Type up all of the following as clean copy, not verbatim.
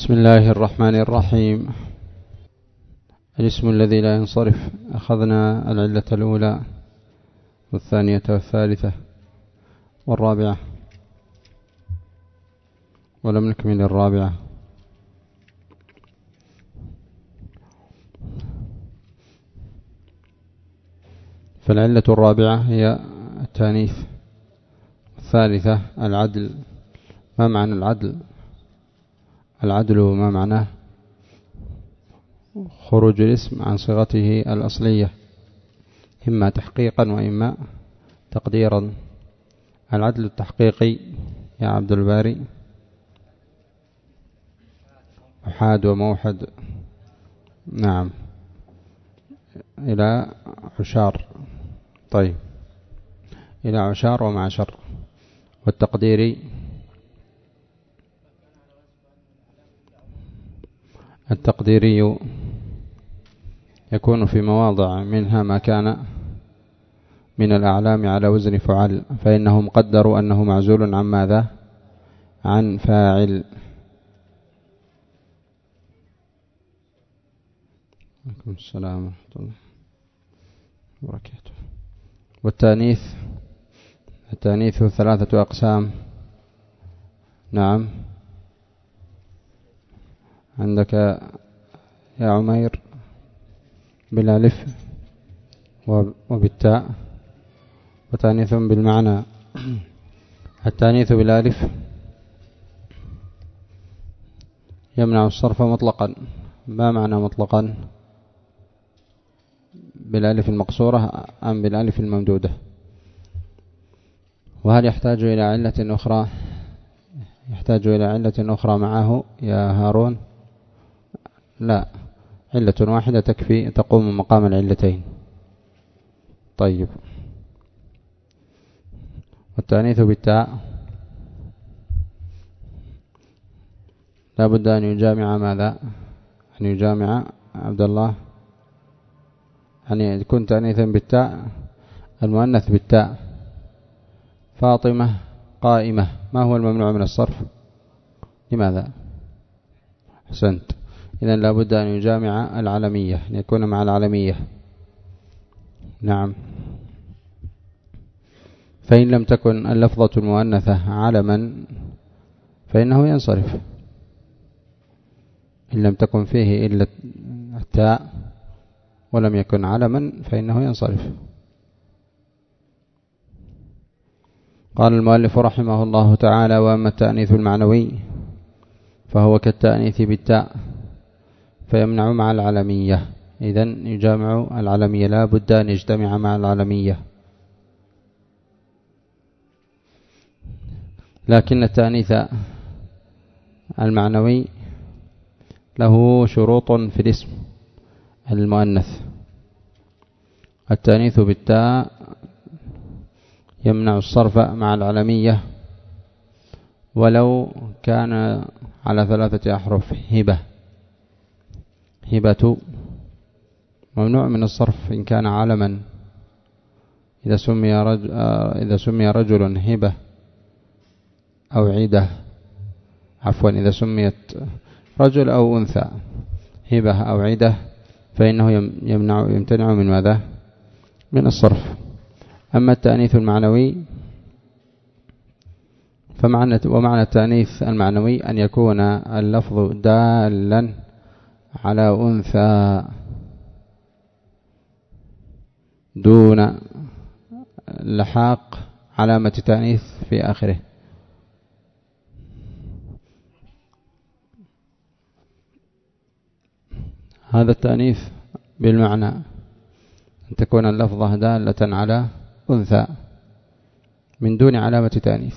بسم الله الرحمن الرحيم. الاسم الذي لا ينصرف، أخذنا العلة الأولى والثانية والثالثة والرابعة، ولم نكمل الرابعة. فالعلة الرابعة هي التانيث. الثالثة العدل. ما معنى العدل؟ العدل ما معناه؟ خروج الاسم عن صيغته الأصلية، إما تحقيقا وإما تقديرا. العدل التحقيقي يا عبد الباري؟ أحاد وموحد. نعم، إلى عشار. طيب، إلى عشار ومعشر. والتقديري التقديري يكون في مواضع منها ما كان من الأعلام على وزن فعل، فإنهم قدروا أنه معزول عن ماذا؟ عن فاعل. عليكم السلام ورحمة الله وبركاته. والتانيث، التانيث ثلاثة أقسام. نعم، عندك يا عمير بالالف وبالتاء، وتانيث بالمعنى. التانيث بالالف يمنع الصرف مطلقا. ما معنى مطلقا؟ بالالف المقصورة أم بالالف الممدودة؟ وهل يحتاج إلى علة أخرى؟ يحتاج إلى علة أخرى معه يا هارون؟ لا، علة واحدة تكفي، تقوم مقام العلتين. طيب، والتأنيث بالتاء لا بد أن يجامع ماذا؟ أن يجامع عبد الله، يعني يكون تأنيثا بالتاء. المؤنث بالتاء. فاطمة قائمة، ما هو الممنوع من الصرف؟ لماذا؟ أحسنت. إذن لا بد أن يجامع العلمية، أن يكون مع العلمية. نعم. فإن لم تكن اللفظة المؤنثة علما فإنه ينصرف. إن لم تكن فيه إلا التاء ولم يكن علما فإنه ينصرف. قال المؤلف رحمه الله تعالى: وأما التأنيث المعنوي فهو كالتأنيث بالتاء فيمنع مع العلمية. إذن يجامع العلمية، لا بد أن يجتمع مع العلمية. لكن التأنيث المعنوي له شروط في الاسم المؤنث. التأنيث بالتاء يمنع الصرف مع العلمية ولو كان على 3 أحرف. هبة ممنوع من الصرف إن كان علما. إذا سمي رجل هبة أو عدة، عفوا، إذا سميت رجل أو أنثى هبة أو عدة فإنه يمتنع من ماذا؟ من الصرف. أما التأنيث المعنوي ومعنى التأنيث المعنوي أن يكون اللفظ دالا على أنثى دون لحاق علامة تأنيث في آخره. هذا التأنيث بالمعنى أن تكون اللفظة دالة على أنثى من دون علامة تأنيث.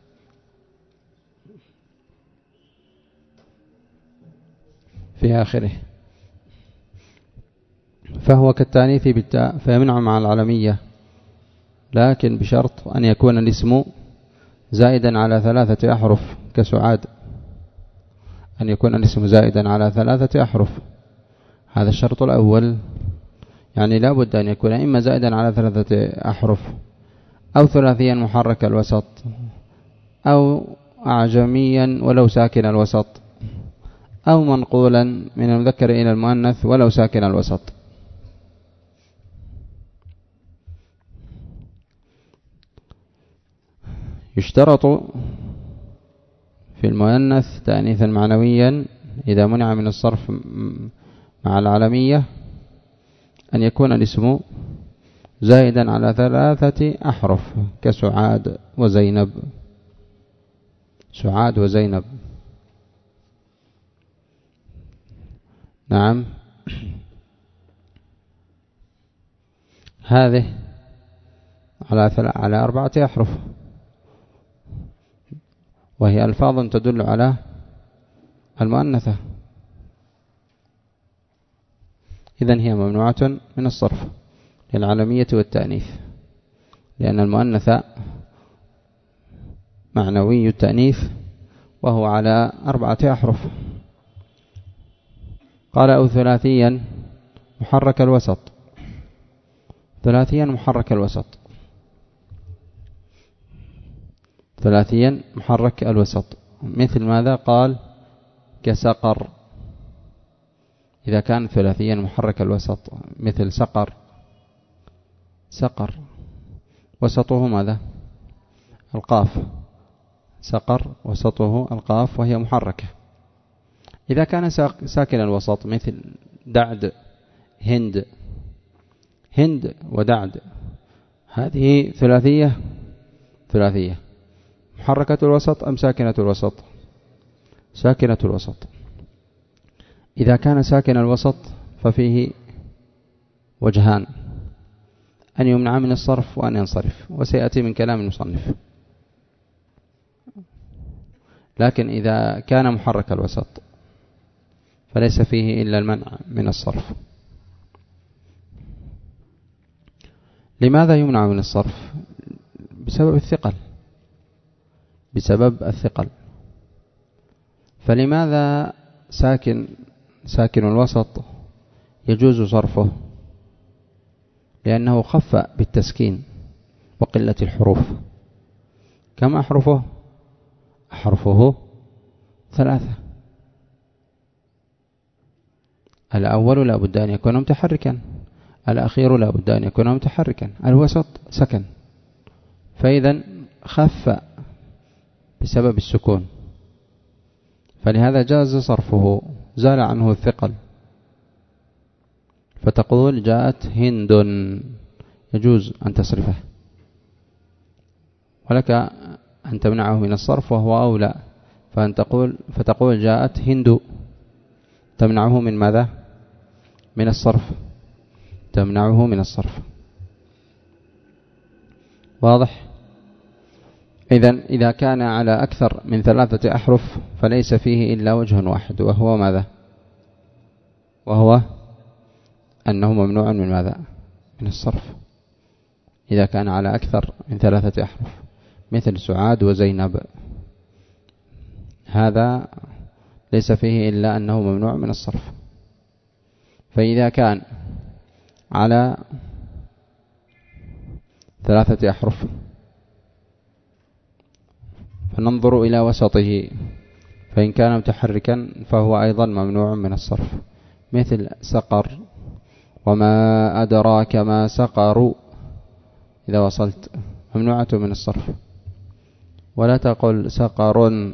في آخره. فهو كالتأنيث بالتاء فيمنع مع العلمية، لكن بشرط أن يكون الاسم زائدا على 3 أحرف كسعاد. أن يكون الاسم زائدا على 3 أحرف، هذا الشرط الأول. يعني لا بد أن يكون إما زائدا على 3 أحرف أو ثلاثيا محرك الوسط أو أعجميا ولو ساكن الوسط أو منقولا من المذكر إلى المؤنث ولو ساكن الوسط. يشترط في المؤنث تأنيثا معنويا إذا منع من الصرف مع العلمية أن يكون الاسم زائدا على 3 أحرف كسعاد وزينب. سعاد وزينب. نعم. هذه على 4 أحرف، وهي ألفاظ تدل على المؤنثة، إذن هي ممنوعة من الصرف للعلمية والتأنيث، لأن المؤنثة معنوي التأنيث وهو على 4 أحرف. قال أو ثلاثيا محرك الوسط. ثلاثيا محرك الوسط. ثلاثيا محرك الوسط مثل ماذا؟ قال كسقر. إذا كان ثلاثيا محرك الوسط مثل سقر. سقر وسطه ماذا؟ القاف. سقر وسطه القاف وهي محركة. إذا كان ساكن الوسط مثل دعد، هند. هند ودعد هذه ثلاثية. ثلاثية محركة الوسط أم ساكنة الوسط؟ ساكنة الوسط. إذا كان ساكن الوسط ففيه وجهان: أن يمنع من الصرف وأن ينصرف، وسيأتي من كلام المصنف. لكن إذا كان محرك الوسط فليس فيه إلا المنع من الصرف. لماذا يمنع من الصرف؟ بسبب الثقل. بسبب الثقل. فلماذا ساكن الوسط يجوز صرفه؟ لأنه خف بالتسكين وقلة الحروف. كم أحرفه؟ أحرفه 3. الأول لا بد أن يكون متحركا، الأخير لا بد أن يكون متحركا، الوسط سكن، فإذا خف بسبب السكون، فلهذا جاز صرفه، زال عنه الثقل. فتقول جاءت هند، يجوز أن تصرفه، ولك أن تمنعه من الصرف وهو أولى، فتقول جاءت هند، تمنعه من ماذا؟ من الصرف. تمنعه من الصرف. واضح؟ إذا كان على أكثر من 3 أحرف فليس فيه إلا وجه واحد، وهو ماذا؟ وهو أنه ممنوع من ماذا؟ من الصرف. إذا كان على أكثر من 3 أحرف مثل سعاد وزينب، هذا ليس فيه إلا أنه ممنوع من الصرف. فإذا كان على 3 أحرف فننظر إلى وسطه، فإن كان متحركا فهو أيضا ممنوع من الصرف، مثل سقر وما أدراك ما سقر، إذا وصلت ممنوعة من الصرف. ولا تقل سقر.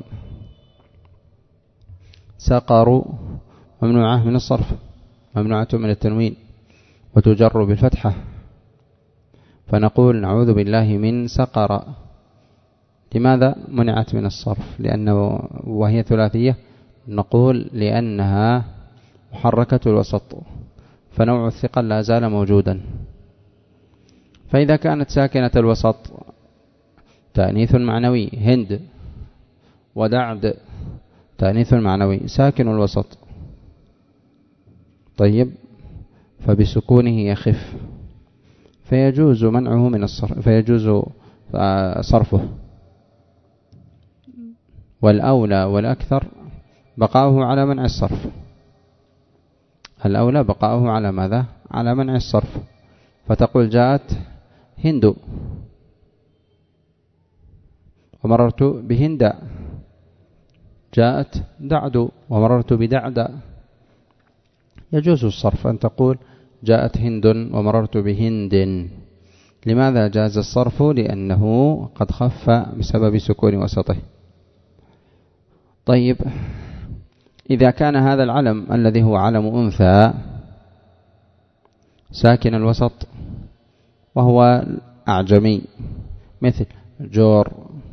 سقر ممنوعة من الصرف، ممنوعة من التنوين، وتجر بالفتحة، فنقول نعوذ بالله من سقر. لماذا منعت من الصرف؟ لأنه وهي ثلاثية، نقول لأنها محركة الوسط، فنوع الثقل لا زال موجودا. فإذا كانت ساكنة الوسط تأنيث معنوي، هند ودعد تأنيث معنوي ساكن الوسط، طيب، فبسكونه يخف، فيجوز منعه من الصرف، فيجوز صرفه. والأولى والأكثر بقاؤه على منع الصرف. الأولى بقاؤه على ماذا؟ على منع الصرف. فتقول جاءت هند ومررت بهند، جاءت دعدو ومررت بدعدة، يجوز الصرف أن تقول جاءت هند ومررت بهند. لماذا جاز الصرف؟ لأنه قد خف بسبب سكون وسطه. طيب، إذا كان هذا العلم الذي هو علم أنثى ساكن الوسط وهو أعجمي، مثل جور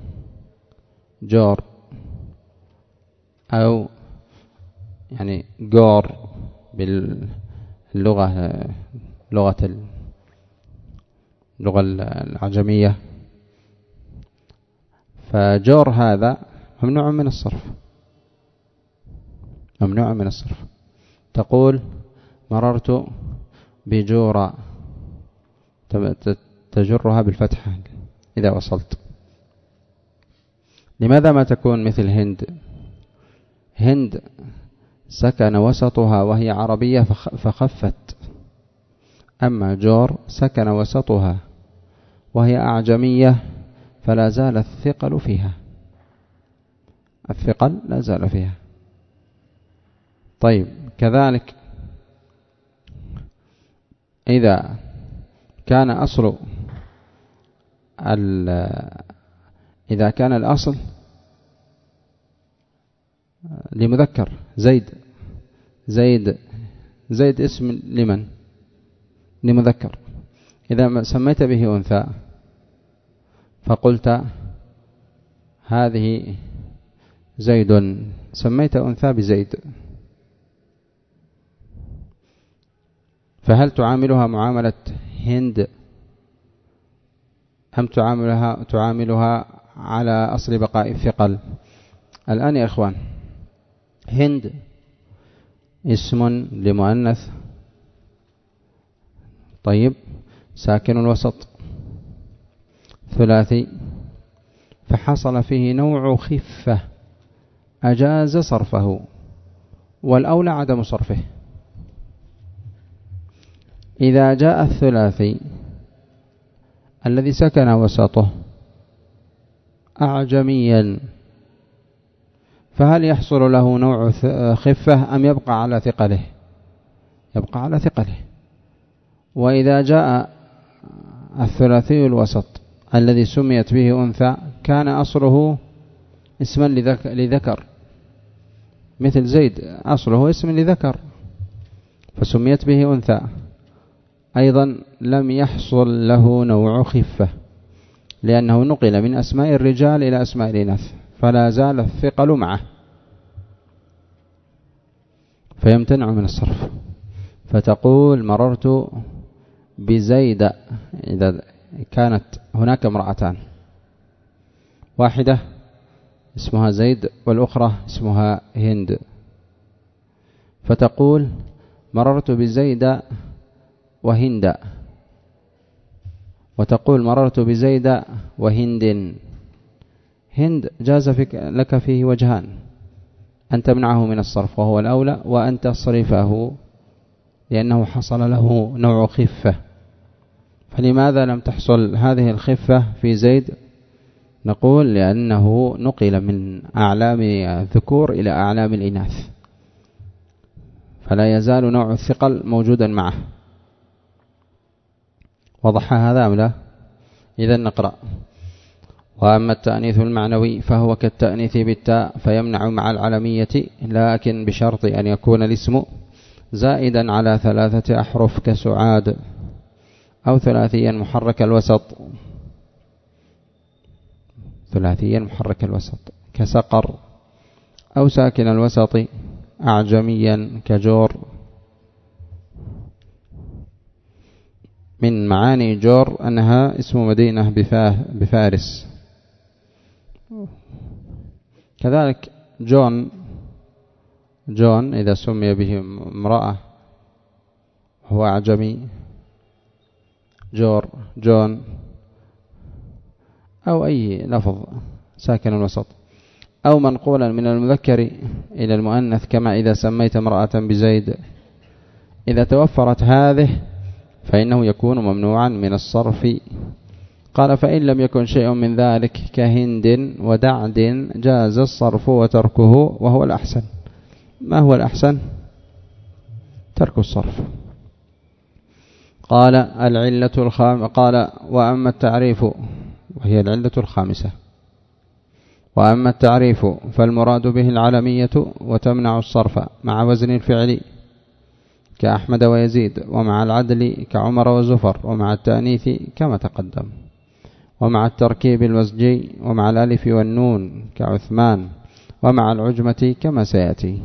أو يعني جور باللغة اللغة العجمية، فجور هذا ممنوع من الصرف. تقول مررت بجورة، تجرها بالفتحة إذا وصلت. لماذا ما تكون مثل هند سكن وسطها وهي عربية فخفت، أما جور سكن وسطها وهي أعجمية فلا زال الثقل فيها، لا زال فيها. طيب، كذلك إذا كان الأصل لمذكر زيد اسم لمن؟ لمذكر. إذا سميت به أنثى فقلت هذه زيد، سميت أنثى بزيد، فهل تعاملها معاملة هند أم تعاملها على أصل بقاء الثقل؟ الآن يا إخوان، هند اسم لمؤنث طيب ساكن الوسط ثلاثي، فحصل فيه نوع خفة أجاز صرفه، والأولى عدم صرفه. إذا جاء الثلاثي الذي سكن وسطه أعجميا، فهل يحصل له نوع خفة أم يبقى على ثقله؟ يبقى على ثقله. وإذا جاء الثلاثي الوسط الذي سميت به أنثى كان أصله اسما لذكر، مثل زيد أصله اسم لذكر فسميت به أنثى، أيضا لم يحصل له نوع خفة لأنه نقل من أسماء الرجال إلى أسماء الإناث، فلا زال الثقل معه، فيمتنع من الصرف. فتقول مررت بزيد إذا كانت هناك امرأتان، واحدة اسمها زيد والأخرى اسمها هند، فتقول مررت بزيد وهند، وتقول مررت بزيد وهند. هند جاز لك فيه وجهان، أن تمنعه من الصرف وهو الأولى، وأن تصرفه لأنه حصل له نوع خفة. فلماذا لم تحصل هذه الخفة في زيد؟ نقول لأنه نقل من أعلام الذكور إلى أعلام الإناث، فلا يزال نوع الثقل موجودا معه. وضح هذا أم لا؟ إذن نقرأ. وأما التأنيث المعنوي فهو كالتأنيث بالتاء فيمنع مع العلمية، لكن بشرط أن يكون الاسم زائدا على 3 أحرف كسعاد، أو ثلاثيا محرك الوسط كسقر، أو ساكن الوسط أعجميا كجور. من معاني جور أنها اسم مدينة بفارس. كذلك جون إذا سمي به امرأة هو أعجمي، جون أو أي لفظ ساكن الوسط، أو منقولا من المذكر إلى المؤنث، كما إذا سميت امرأة بزيد. إذا توفرت هذه فإنه يكون ممنوعا من الصرف قال فإن لم يكن شيء من ذلك كهند ودعد جاز الصرف وتركه وهو الأحسن. ما هو الأحسن؟ ترك الصرف. قال العلة قال وأما التعريف، وهي العلة الخامسة، وأما التعريف فالمراد به العلمية وتمنع الصرف مع وزن الفعل كأحمد ويزيد، ومع العدل كعمر وزفر، ومع التأنيث كما تقدم، ومع التركيب الوزجي، ومع الألف والنون كعثمان، ومع العجمة كما سيأتي.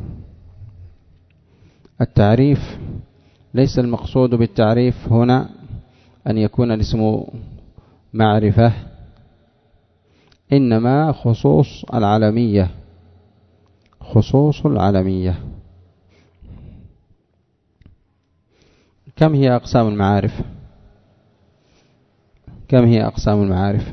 التعريف ليس المقصود بالتعريف هنا أن يكون الاسم معرفة، إنما خصوص العلمية، خصوص العلمية. كم هي أقسام المعارف؟ كم هي أقسام المعارف؟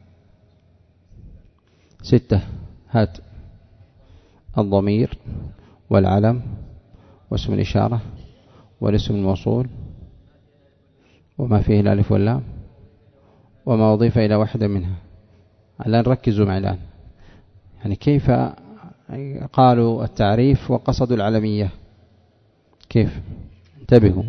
6. هات. الضمير والعلم واسم الإشارة والاسم الموصول وما فيه الألف واللام وما أضيف إلى واحدة منها. الآن ركزوا معي الآن، يعني كيف قالوا التعريف وقصدوا العلمية، كيف؟ انتبهوا.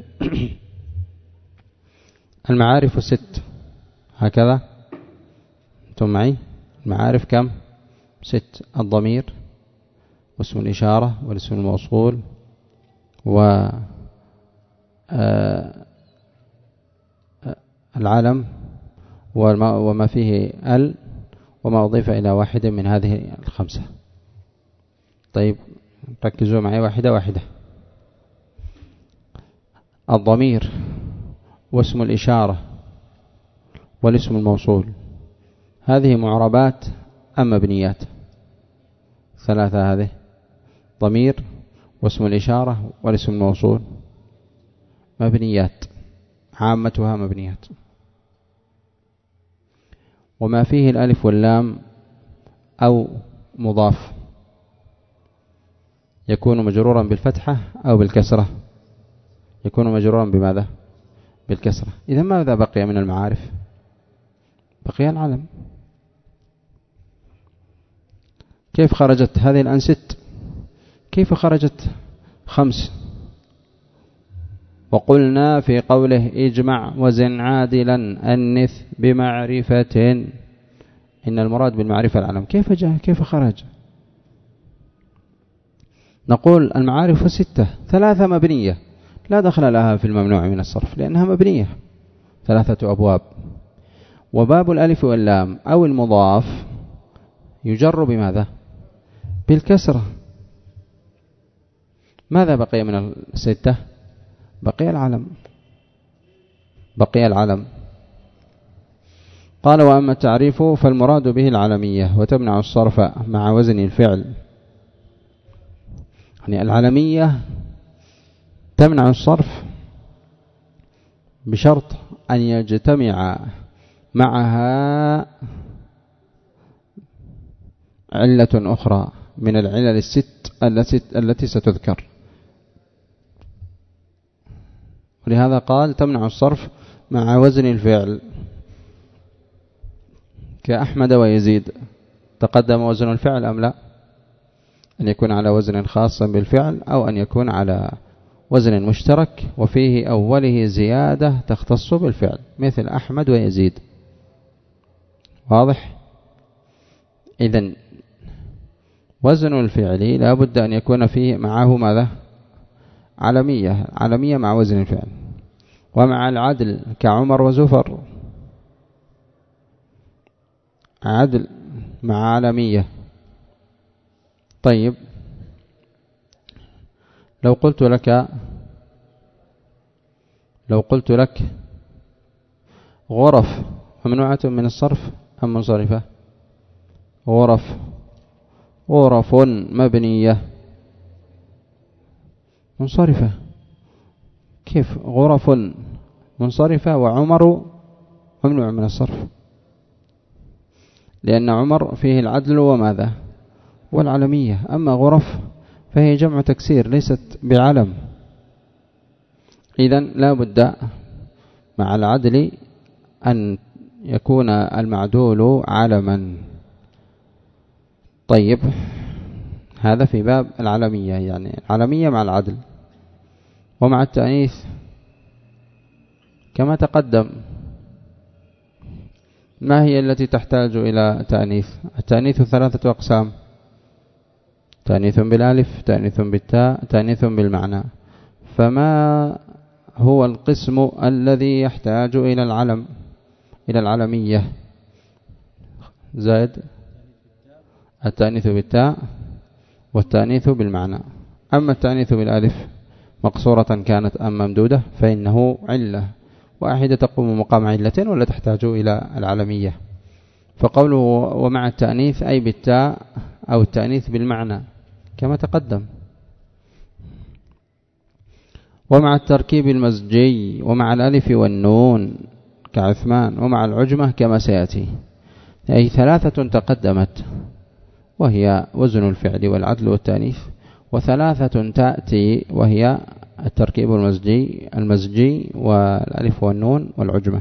المعارف 6 هكذا، انتم معي؟ المعارف كم؟ 6. الضمير واسم الإشارة والاسم الموصول والعلم وما فيه ال وما أضيف إلى واحدة من هذه 5. طيب ركزوا معي واحدة واحدة. الضمير واسم الإشارة والاسم الموصول، هذه معربات أم مبنيات؟ 3 هذه، ضمير واسم الإشارة والاسم الموصول مبنيات، عامتها مبنيات. وما فيه الألف واللام أو مضاف يكون مجرورا بالفتحة أو بالكسرة؟ يكون مجرورا بماذا؟ بالكسرة. إذا ماذا بقي من المعارف؟ بقي العلم. كيف خرجت هذه الآن 6؟ كيف خرجت 5؟ وقلنا في قوله اجمع وزن عادلا أنث بمعرفة، إن المراد بالمعرفة العلم. كيف جاء؟ كيف خرج؟ نقول المعارف 6، 3 مبنية لا دخل لها في الممنوع من الصرف لأنها مبنية، 3 أبواب. وباب الألف واللام أو المضاف يجر بماذا؟ بالكسرة. ماذا بقي من 6؟ بقي العلم، بقي العلم. قال وأما التعريف فالمراد به العلمية وتمنع الصرف مع وزن الفعل. يعني العلمية تمنع الصرف بشرط أن يجتمع معها علة أخرى من العلل 6 التي ستذكر. ولهذا قال تمنع الصرف مع وزن الفعل كأحمد ويزيد. تقدم وزن الفعل أم لا؟ أن يكون على وزن خاص بالفعل أو أن يكون على وزن مشترك وفيه أوله زيادة تختص بالفعل، مثل أحمد ويزيد. واضح؟ إذن وزن الفعل لا بد أن يكون فيه معه ماذا؟ علمية، علمية مع وزن الفعل. ومع العدل كعمر وزفر، عدل مع علمية. طيب لو قلت لك غرف ممنوعة من الصرف أم منصرفة؟ غرف مبنية منصرفة. كيف غرف منصرفة وعمر ممنوع من الصرف؟ لأن عمر فيه العدل وماذا؟ والعلمية. أما غرف فهي جمع تكسير ليست بعلم. إذن لا بد مع العدل أن يكون المعدول علما. طيب، هذا في باب العلمية، يعني العلمية مع العدل. ومع التأنيث كما تقدم، ما هي التي تحتاج إلى تأنيث؟ التأنيث 3 أقسام: تأنيث بالالف، تأنيث بالتاء، تأنيث بالمعنى. فما هو القسم الذي يحتاج إلى العلم، إلى العلمية؟ زائد التأنيث بالتاء والتأنيث بالمعنى. أما التأنيث بالالف مقصورة كانت أم ممدودة فإنه علة واحدة تقوم مقام علتين ولا تحتاج إلى العلمية. فقوله ومع التأنيث أي بالتاء أو التأنيث بالمعنى كما تقدم. ومع التركيب المزجي ومع الألف والنون كعثمان، ومع العجمة كما سيأتي. أي 3 تقدمت، وهي وزن الفعل والعدل والتأنيث، و3 تأتي وهي التركيب المزجي والألف والنون والعجمة.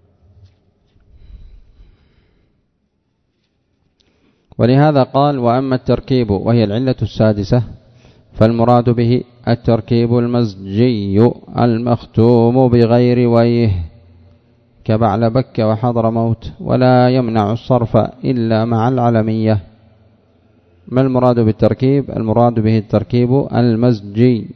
ولهذا قال وأما التركيب وهي العلة السادسة فالمراد به التركيب المزجي المختوم بغير ويه كبعلبك وحضرموت، ولا يمنع الصرف إلا مع العلمية. ما المراد بالتركيب؟ المراد به التركيب المزجي.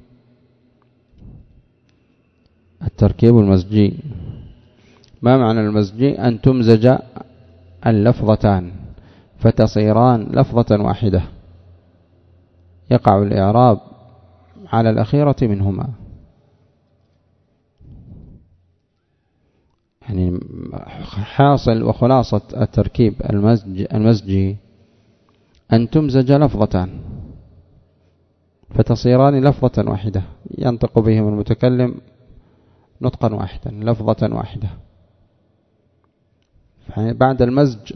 التركيب المزجي، ما معنى المزجي؟ أن تمزج اللفظتان فتصيران لفظة واحدة، يقع الإعراب على الأخيرة منهما. يعني حاصل وخلاصة التركيب المزجي أن تمزج لفظتان فتصيران لفظة واحدة، ينطق بهم المتكلم نطقا واحدا، لفظة واحدة. بعد المزج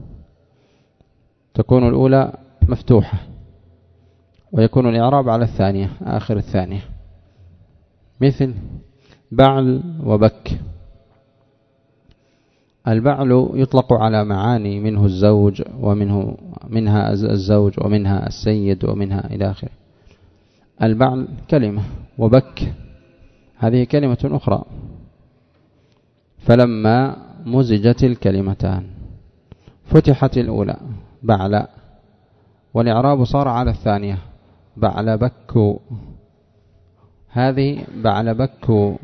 تكون الأولى مفتوحة ويكون الإعراب على الثانية، آخر الثانية، مثل بعل وبك. البعل يطلق على معاني، منه الزوج منها الزوج ومنها السيد ومنها إلى آخره. البعل كلمة، وبك هذه كلمة أخرى. فلما مزجت الكلمتان فتحت الأولى بعل، والإعراب صار على الثانية بعل بك. هذه بعل بك،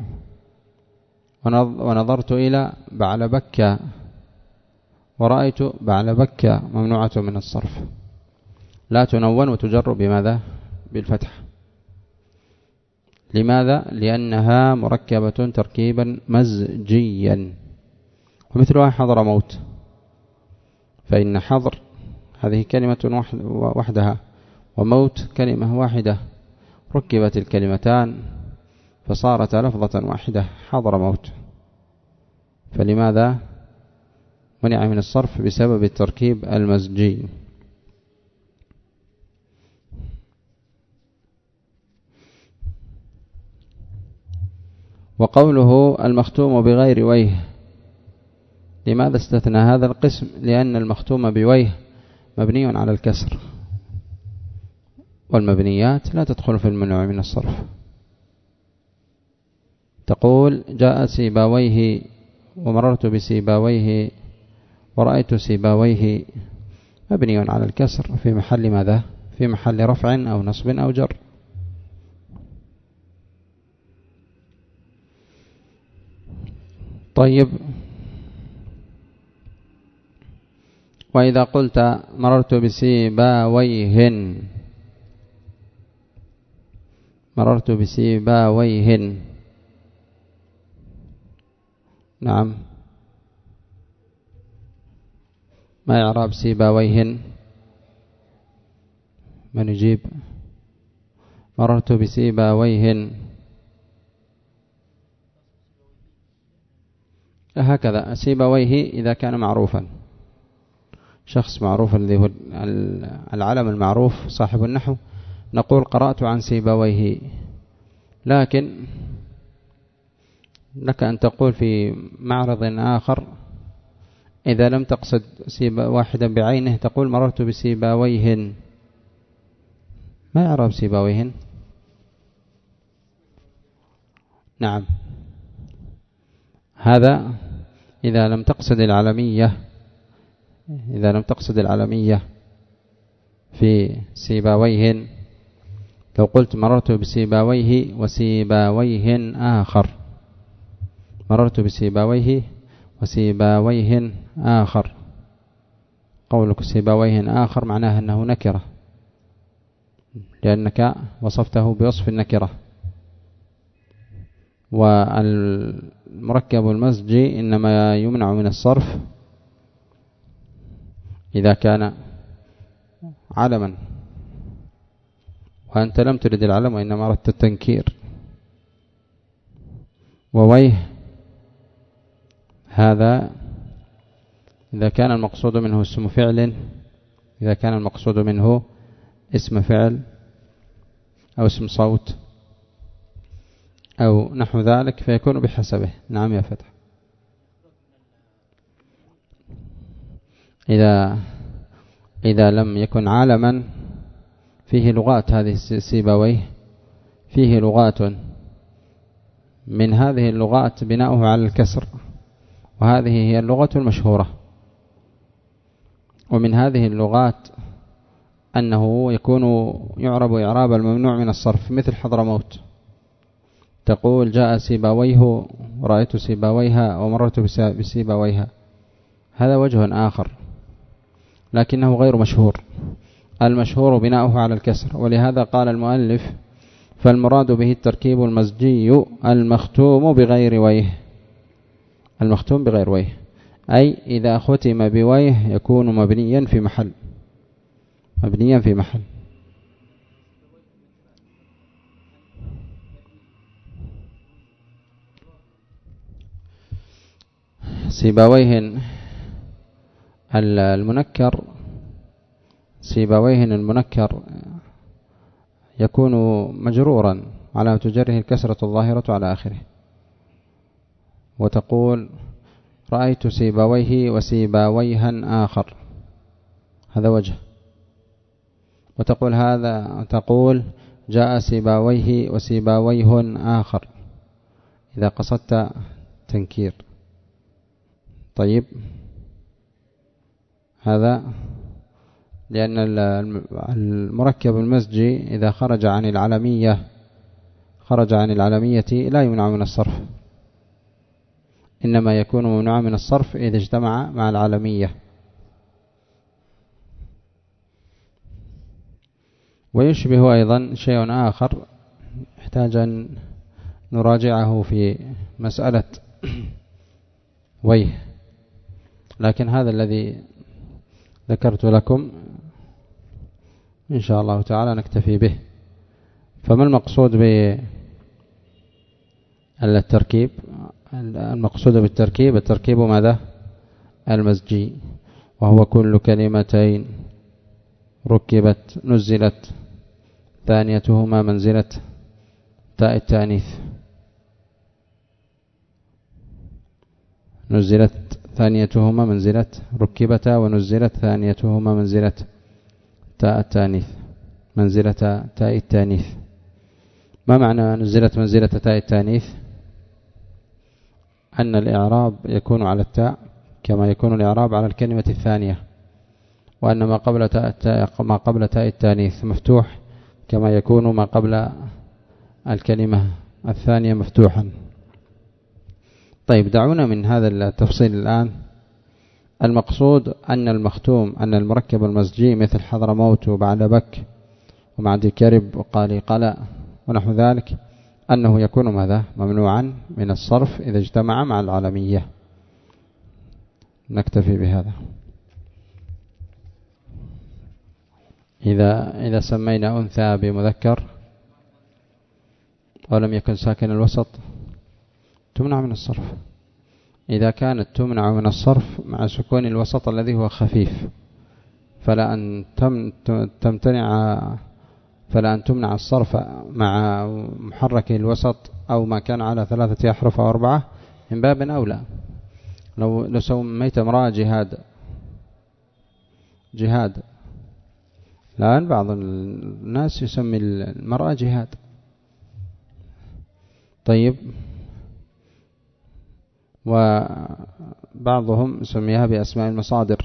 ونظرت إلى بعل بك ورأيت بعل بك ممنوعة من الصرف، لا تنون وتجر بماذا؟ بالفتح. لماذا؟ لأنها مركبة تركيبا مزجيا. ومثلها حضرموت، فإن حضر هذه كلمة وحدها، وموت كلمة واحدة، ركبت الكلمتان فصارت لفظة واحدة حضرموت. فلماذا منع من الصرف؟ بسبب التركيب المزجي. وقوله المختوم بغير ويه، لماذا استثنى هذا القسم؟ لأن المختوم بويه مبني على الكسر، والمبنيات لا تدخل في الممنوع من الصرف. تقول جاء سيباويه ومررت بسيباويه ورأيت سيباويه، مبني على الكسر في محل ماذا؟ في محل رفع أو نصب أو جر. طيب، وإذا قلت مررت بسيباويهن، مررت بسيباويهن، نعم، ما إعراب سيباويهن؟ من يجيب؟ مررت بسيباويهن هكذا. سيباويه إذا كان معروفا، شخص معروف الذي هو العلم المعروف صاحب النحو، نقول قرأت عن سيباويه. لكن لك أن تقول في معرض آخر إذا لم تقصد واحدا بعينه تقول مررت بسيباويهن، ما يعرف سيباويهن. نعم، هذا إذا لم تقصد العلمية، إذا لم تقصد العلمية في سيباويهن. لو قلت مررت بسيباويه وسيباويهن آخر، مررت بسيباويه وسيباويهن آخر، قولك سيباويهن آخر معناه أنه نكرة، لأنك وصفته بوصف النكرة. والمركب المزجي إنما يمنع من الصرف إذا كان علما، وأنت لم ترد العلم وإنما أردت التنكير. وويه هذا إذا كان المقصود منه اسم فعل، إذا كان المقصود منه اسم فعل أو اسم صوت أو نحو ذلك فيكون بحسبه. نعم يا فتح. إذا لم يكن عالما فيه لغات، هذه سيباويه فيه لغات، من هذه اللغات بناؤه على الكسر، وهذه هي اللغة المشهورة. ومن هذه اللغات أنه يكون يعرب إعراب الممنوع من الصرف، مثل حضرموت، تقول جاء سيباويه ورأيت سيباويها ومررت بسيباويها، هذا وجه آخر لكنه غير مشهور. المشهور بناؤه على الكسر، ولهذا قال المؤلف فالمراد به التركيب المزجي المختوم بغير ويه. المختوم بغير ويه أي إذا ختم بويه يكون مبنيا في محل، مبنيا في محل. سيباويهن المنكر، سيباويهن المنكر يكون مجرورا على تجره الكسرة الظاهرة على آخره، وتقول رأيت سيباويه وسيباويهن آخر، هذا وجه. وتقول هذا، تقول جاء سيباويه وسيباويهن آخر إذا قصدت تنكير. طيب، هذا لأن المركب المزجي إذا خرج عن العلمية، خرج عن العلمية لا يمنع من الصرف، إنما يكون ممنوعا من الصرف إذا اجتمع مع العلمية. ويشبه أيضا شيء آخر يحتاج أن نراجعه في مسألة ويه، لكن هذا الذي ذكرت لكم إن شاء الله تعالى نكتفي به. فما المقصود بالتركيب؟ المقصود بالتركيب التركيب ماذا؟ المزجي، وهو كل كلمتين ركبت نزلت ثانيتهما منزلة تاء التانيث، نزلت ثانيتهما منزلة ركبتا ونزلت ثانيتهما منزلة تاء التانيث، منزلة تاء التانيث. ما معنى نزلت منزلة تاء التانيث؟ أن الإعراب يكون على التاء كما يكون الإعراب على الكلمة الثانية، وأن ما قبل تاء التانيث مفتوح كما يكون ما قبل الكلمة الثانية مفتوحا. طيب، دعونا من هذا التفصيل الآن. المقصود أن المختوم، أن المركب المزجي مثل حضرموت وبعلبك ومعدي كرب وقالي قلأ ونحو ذلك، أنه يكون ماذا؟ ممنوعا من الصرف إذا اجتمع مع العلمية. نكتفي بهذا. إذا سمينا أنثى بمذكر ولم يكن ساكن الوسط تمنع من الصرف. إذا كانت تمنع من الصرف مع سكون الوسط الذي هو خفيف، فلا أن تمنع الصرف مع محرك الوسط أو ما كان على 3 أحرف أو 4 من باب أولى. لو سميت امرأة جهاد الآن بعض الناس يسمي المرأة جهاد. طيب، وبعضهم يسميها بأسماء المصادر.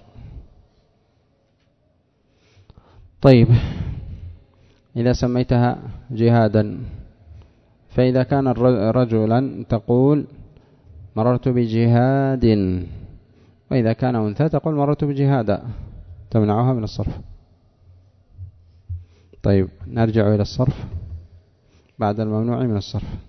طيب، إذا سميتها جهادا، فإذا كان رجلا تقول مررت بجهاد، وإذا كان أنثى تقول مررت بجهادا، تمنعها من الصرف. طيب، نرجع إلى الصرف بعد الممنوع من الصرف.